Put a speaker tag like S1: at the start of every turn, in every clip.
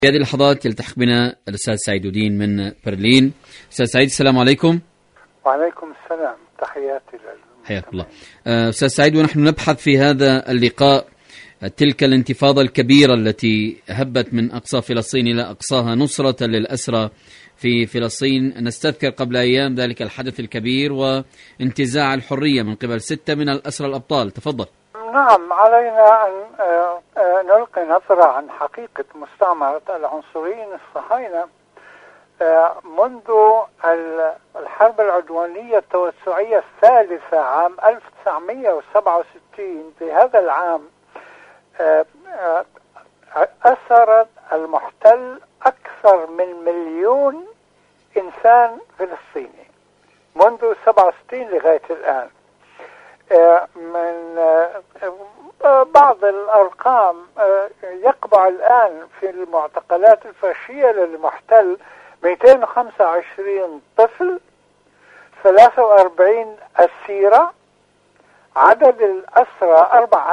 S1: في هذه اللحظات يلتحق بنا الأستاذ سعيد الدين من برلين. أستاذ سعيد، السلام عليكم.
S2: وعليكم السلام، تحياتي
S1: حياك الله. أستاذ سعيد، ونحن نبحث في هذا اللقاء تلك الانتفاضة الكبيرة التي هبت من أقصى فلسطين إلى أقصاها نصرة للأسرى في فلسطين. نستذكر قبل أيام ذلك الحدث الكبير وانتزاع الحرية من قبل 6 من الأسرى الأبطال. تفضل.
S2: نعم، علينا أن نلقي نظرة عن حقيقة مستعمرة العنصريين الصهاينة منذ الحرب العدوانية التوسعية الثالثة عام 1967. في هذا العام أسر المحتل أكثر من 1,000,000 إنسان فلسطيني منذ 67 لغاية الآن. من بعض الأرقام يقبع الآن في المعتقلات الفاشية للمحتل 225 طفل، 43 أسيرة، عدد الأسرى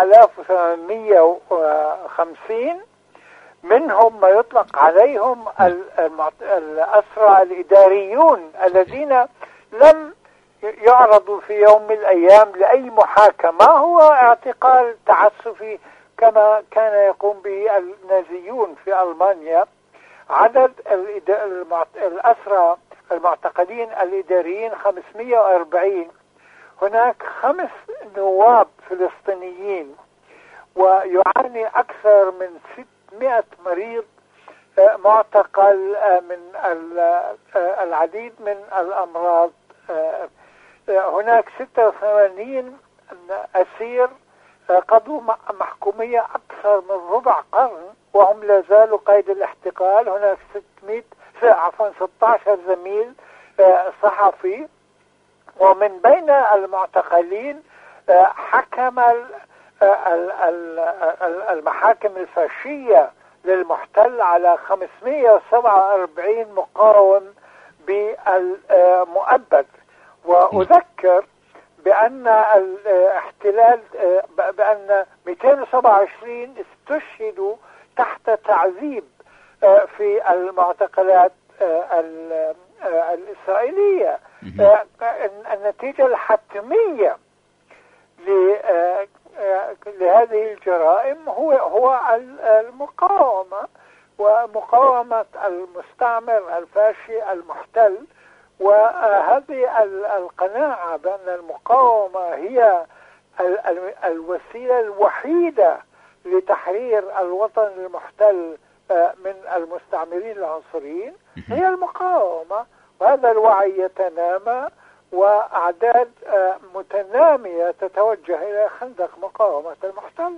S2: 4850، منهم ما يطلق عليهم الأسرى الإداريون الذين لم يعرضوا في يوم من الأيام لأي محاكمة. هو اعتقال تعسفي كما كان يقوم به النازيون في ألمانيا. عدد الأسرى المعتقلين الإداريين 540. هناك 5 نواب فلسطينيين، ويعاني أكثر من 600 مريض معتقل من العديد من الأمراض. هناك 86 أسير قضوا محكومية أكثر من ربع قرن وهم لا زالوا قيد الاحتقال. هناك 16 زميل صحفي. ومن بين المعتقلين حكم المحاكم الفاشية للمحتل على 547 مقاوم بالمؤبد. وأذكر بأن الاحتلال بأن 227 استشهدوا تحت تعذيب في المعتقلات الإسرائيلية. النتيجة الحتمية لهذه الجرائم هو المقاومة، ومقاومة المستعمر الفاشي المحتل. وهذه القناعة بأن المقاومة هي الوسيلة الوحيدة لتحرير الوطن المحتل من المستعمرين العنصريين هي المقاومة. وهذا الوعي يتنامى، وأعداد متنامية تتوجه إلى خندق مقاومة المحتل.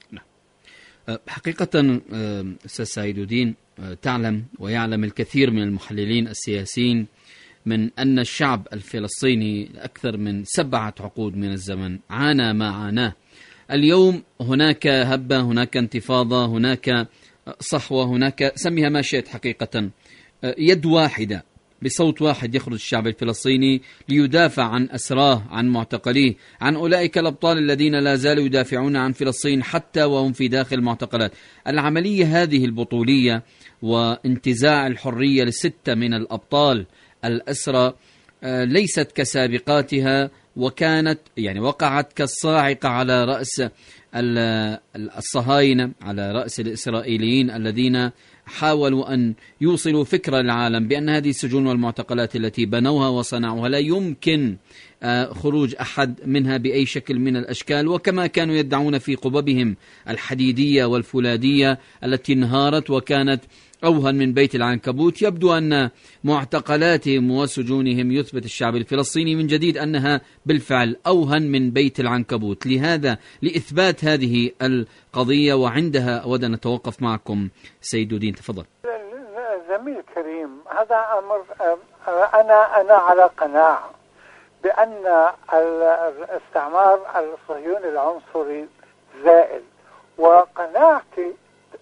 S1: حقيقة أستاذ سعيد الدين، تعلم ويعلم الكثير من المحللين السياسيين من أن الشعب الفلسطيني أكثر من 7 عقود من الزمن عانى ما عاناه. اليوم هناك هبة، هناك انتفاضة، هناك صحوة، هناك سميها ما شئت. حقيقة يد واحدة بصوت واحد يخرج الشعب الفلسطيني ليدافع عن أسراه، عن معتقليه، عن أولئك الأبطال الذين لا زالوا يدافعون عن فلسطين حتى وهم في داخل المعتقلات. العملية هذه البطولية وانتزاع الحرية ل6 من الأبطال الأسرى ليست كسابقاتها، وكانت وقعت كالصاعقة على رأس الصهاينة، على رأس الإسرائيليين الذين حاولوا أن يوصلوا فكرة للعالم بأن هذه السجون والمعتقلات التي بنوها وصنعوها لا يمكن خروج أحد منها بأي شكل من الأشكال. وكما كانوا يدعون في قببهم الحديدية والفولاذية التي انهارت وكانت أوهن من بيت العنكبوت، يبدو أن معتقلاتهم وسجونهم يثبت الشعب الفلسطيني من جديد أنها بالفعل أوهن من بيت العنكبوت. لهذا لإثبات هذه القضية وعندها أود أن نتوقف معكم سيد الدين. تفضل.
S2: زميل كريم، هذا أمر أنا على قناعة بأن الاستعمار الصهيوني العنصري زائل، وقناعتي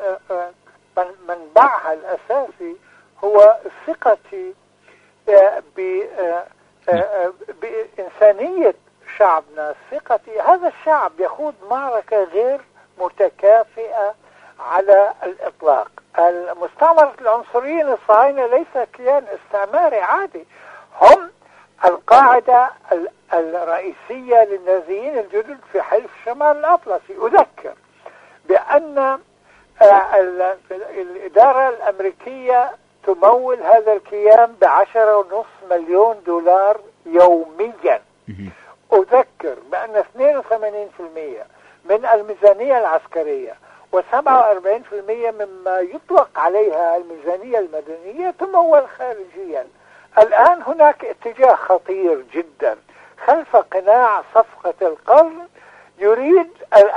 S2: منبعها الأساسي هو ثقتي بإنسانية شعبنا. ثقتي هذا الشعب يخوض معركة غير متكافئة على الإطلاق. المستعمرة العنصريين الصهاينة ليس كيان استعماري عادي، هم القاعدة الرئيسية للنازيين الجدد في حلف شمال الأطلسي. أذكر بأن الإدارة الأمريكية تمول هذا الكيان ب10.5 مليون دولار يوميا. أذكر بأن 82% من الميزانية العسكرية و47% مما يطلق عليها الميزانية المدنية تمول خارجيا. الآن هناك اتجاه خطير جدا خلف قناع صفقة القرن. يريد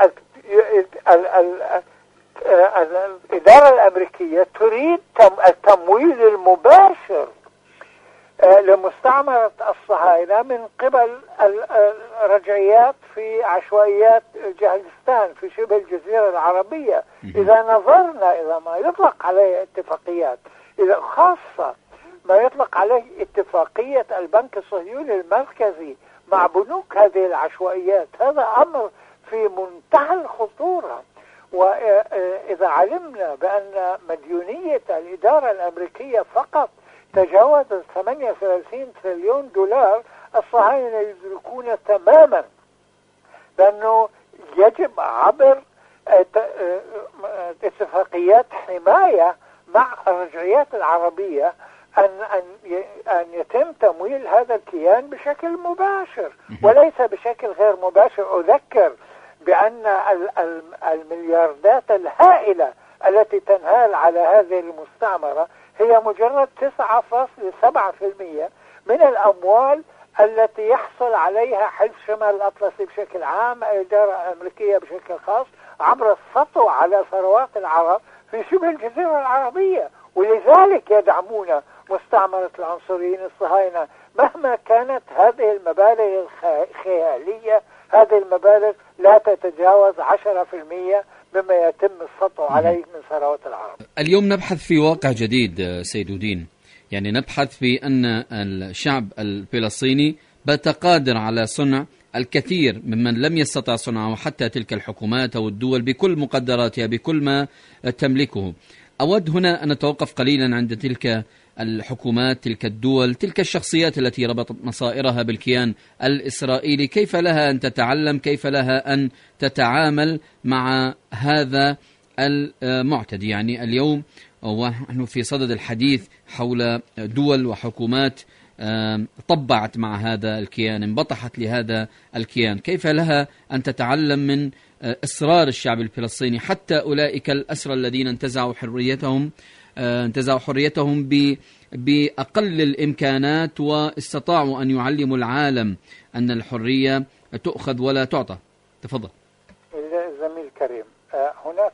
S2: الإدارة الأمريكية تريد التمويل المباشر لمستعمرة الصهاينة من قبل الرجعيات في عشوائيات جهلستان في شبه الجزيرة العربية. إذا نظرنا إلى ما يطلق عليه اتفاقيات، إذا خاصة ما يطلق عليه اتفاقية البنك الصهيوني المركزي مع بنوك هذه العشوائيات، هذا أمر في منتهى الخطورة. وإذا علمنا بأن مديونية الإدارة الأمريكية فقط تجاوزت 38 تريليون دولار، الصهاينة يدركون تماما بأنه يجب عبر اتفاقيات حماية مع الرجعيات العربية أن يتم تمويل هذا الكيان بشكل مباشر وليس بشكل غير مباشر. أذكر بأن الملياردات الهائلة التي تنهال على هذه المستعمرة هي مجرد 9.7% من الأموال التي يحصل عليها حلف شمال الأطلسي بشكل عام، الإدارة الأمريكية بشكل خاص، عبر السطو على ثروات العرب في شبه الجزيرة العربية. ولذلك يدعمون مستعمرة العنصريين الصهاينة مهما كانت هذه المبالغ الخيالية. هذه المبالغ لا تتجاوز 10% مما يتم السطو عليه من ثروات العرب.
S1: اليوم نبحث في واقع جديد سيد دين، يعني نبحث في أن الشعب الفلسطيني بات قادر على صنع الكثير ممن لم يستطع صنعه حتى تلك الحكومات أو الدول بكل مقدراتها بكل ما تملكه. أود هنا أن نتوقف قليلا عند تلك الحكومات، تلك الدول، تلك الشخصيات التي ربطت مصائرها بالكيان الإسرائيلي. كيف لها أن تتعلم، كيف لها أن تتعامل مع هذا المعتدي؟ يعني اليوم ونحن في صدد الحديث حول دول وحكومات طبعت مع هذا الكيان، انبطحت لهذا الكيان. كيف لها أن تتعلم من إصرار الشعب الفلسطيني حتى أولئك الأسرى الذين انتزعوا حريتهم بأقل الإمكانات واستطاعوا أن يعلموا العالم أن الحرية تؤخذ ولا تعطى؟ تفضل.
S2: زميل كريم، هناك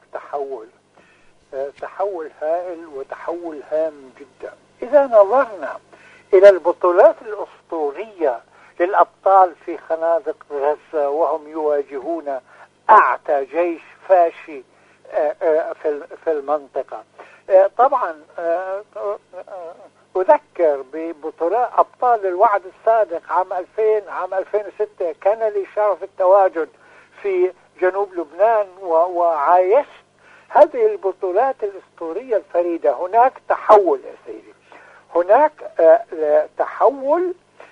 S2: تحول هائل وتحول هام جدا. إذا نظرنا إلى البطولات الأسطورية للأبطال في خنادق غزة وهم يواجهون أعتى جيش فاشي في المنطقة، طبعا أذكر ببطولات أبطال الوعد الصادق عام 2000 عام 2006 كان لي شرف التواجد في جنوب لبنان وعايشت هذه البطولات الأسطورية الفريدة. هناك تحول يا سيدي، هناك تحول.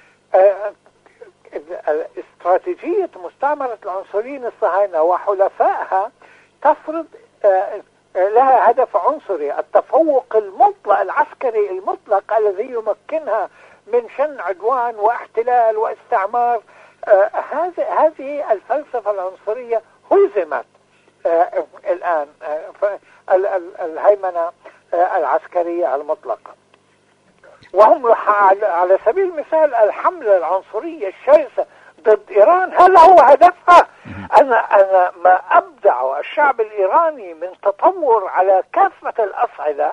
S2: استراتيجية مستعمرة العنصريين الصهاينة وحلفائها تفرض لها هدف عنصري، التفوق المطلق العسكري المطلق الذي يمكنها من شن عدوان واحتلال واستعمار. هذه الفلسفة العنصرية هزمت الآن الهيمنة العسكرية المطلقة. وهم على سبيل المثال الحملة العنصرية الشرسة ضد إيران هذا هو هدفها. أنا ما أبدع الشعب الإيراني من تطور على كافة الأصعدة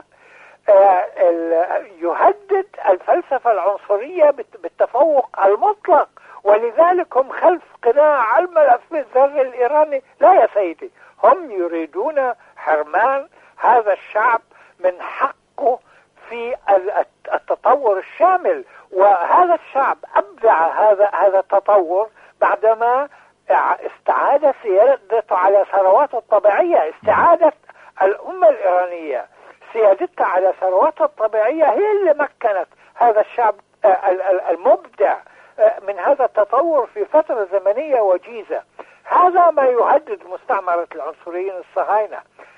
S2: يهدد الفلسفة العنصرية بالتفوق المطلق، ولذلك هم خلف قناع الملف الذري الإيراني. لا يا سيدي، هم يريدون حرمان هذا الشعب من حقه في التطور الشامل، وهذا الشعب أبدع هذا التطور بعدما استعاد سيادته على ثرواته الطبيعية، استعادت الأمة الإيرانية سيادتها على ثرواتها الطبيعية هي اللي مكنت هذا الشعب المبدع من هذا التطور في فترة زمنية وجيزة. هذا ما يهدد مستعمرة العنصريين الصهاينة.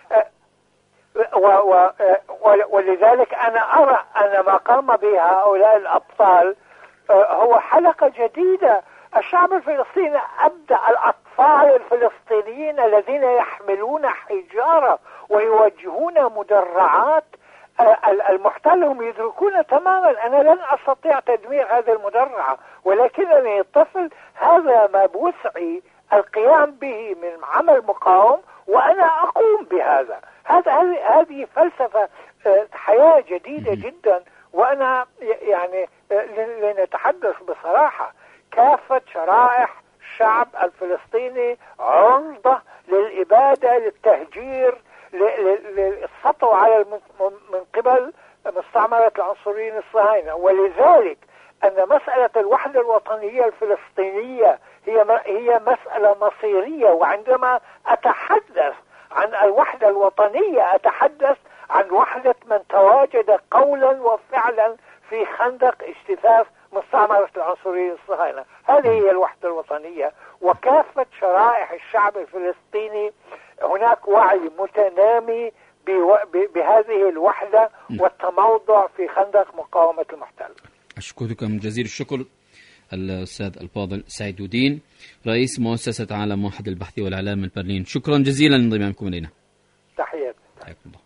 S2: ولذلك أنا أرى أن ما قام به هؤلاء الأبطال هو حلقة جديدة. الشعب الفلسطيني أبدع، الأطفال الفلسطينيين الذين يحملون حجارة ويوجهون مدرعات المحتل هم يدركون تماما أنا لن أستطيع تدمير هذه المدرعة، ولكنني طفل هذا ما بوسعي القيام به من عمل مقاوم وأنا أقوم بهذا. هذه فلسفة حياة جديدة جدا. وأنا يعني لنتحدث بصراحة، كافة شرائح الشعب الفلسطيني عرضة للإبادة، للتهجير، للسطو على من قبل مستعمرة العنصريين الصهاينة. ولذلك أن مسألة الوحدة الوطنية الفلسطينية هي مسألة مصيرية. وعندما أتحدث عن الوحدة الوطنية أتحدث عن وحدة من تواجد قولا وفعلا في خندق اجتثاث مستعمرة العنصريين الصهاينة. هذه هي الوحدة الوطنية. وكافة شرائح الشعب الفلسطيني هناك وعي متنامي بهذه الوحدة والتموضع في خندق مقاومة المحتل.
S1: أشكركم جزيل الشكر الأستاذ الفاضل سعيد ودين، رئيس مؤسسة عالم واحد البحث والإعلام من برلين. شكرا جزيلا لانضمامكم إلينا.
S2: تحياتي.
S1: حياكم الله.